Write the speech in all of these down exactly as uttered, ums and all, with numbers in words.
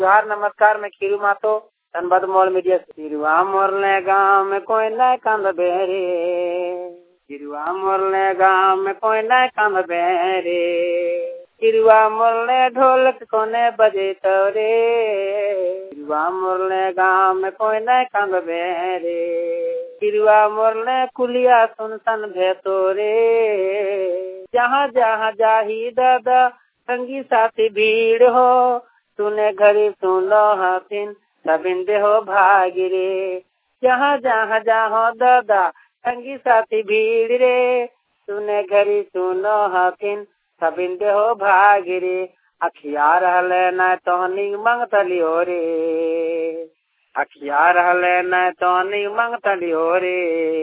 जोहार नमस्कार, मैं खीरू मातो धनबाद मॉल मीडिया से। खीरुआ मोरले गाँव में कोई न कंद बेरे, खीरुआ मोरले गाँव में कोई न कंद बेरे, खीरुआ मोरले ढोलक कोने बजे तोरे, खीरुआ मोरले गाँव में कोई न कंद बेरे, खीरुआ मोरले कुलिया सुनसन भेतोरे। जहाँ जहाँ जाही दादा संगी साथी भीड़ हो, तूने घड़ी सुनो हसीन सबिन देहो भागिरे। जहाँ जहाँ जाहो दादा संगी साथी भीड़ रे, तूने घड़ी सुनो हसीन सबिन देहो भागिरे। अखिया रहले न तोहनी मंगतलियो रे, अखिया रहले न तोहनी मंगतलियो रे,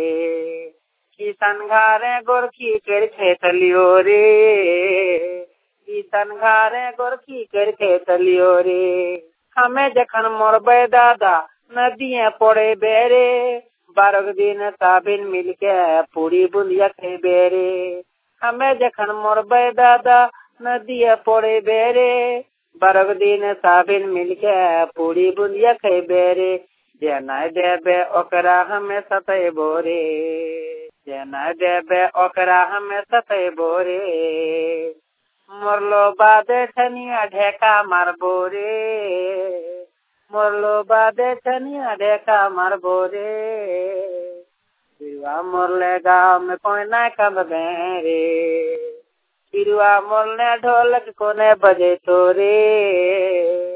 किसन घारे गोरखी कर खेतलियो रे, किसन घारे गोरखी कर खेतलियो रे। हमें जखन मोरबे दादा नदियाँ पड़े बेरे, बारह दिन साबिन मिलके पूरी बुंदिया खे बेरे। हमें जखन मोरबे दादा नदियाँ पड़े बेरे, बारह दिन साबिन मिलके पूरी बुंदिया खे बेरे। जे नहीं देबे ओकरा हमें सतैबो रे, जे नहीं देबे ओकरा हमें सतैबो रे। मोरलो बादे छनिया ढेका मारबो रे, मोरलो बादे छनिया ढेका मारबो रे। खीरुआ मोरले गाँव में कोई न कंद बेरे, खीरुआ मोरले ढोलक कोने बजे तोरे।